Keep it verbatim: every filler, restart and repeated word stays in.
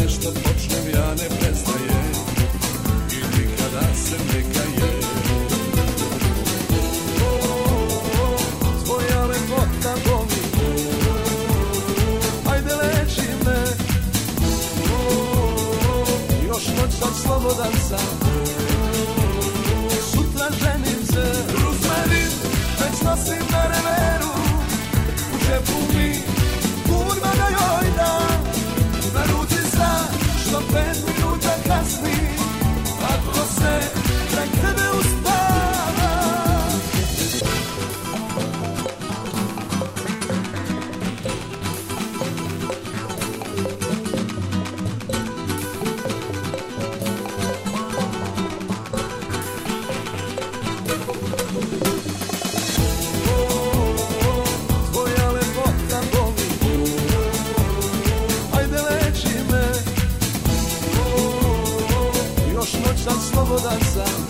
što počnem ja ne prestaje i nikada se ne kaje. Tvoja lepota boli, ajde leči me, još noć sam slobodan sam, sutra ženim se. Ruzmarin već nosim na reveru, u džepu mi kurva da joj dam, na ruci sam što pet minuta kasni, ako se prek tebe ustava. Tvoja lepota boli, ajde leči me, još noć sam slobodan sam,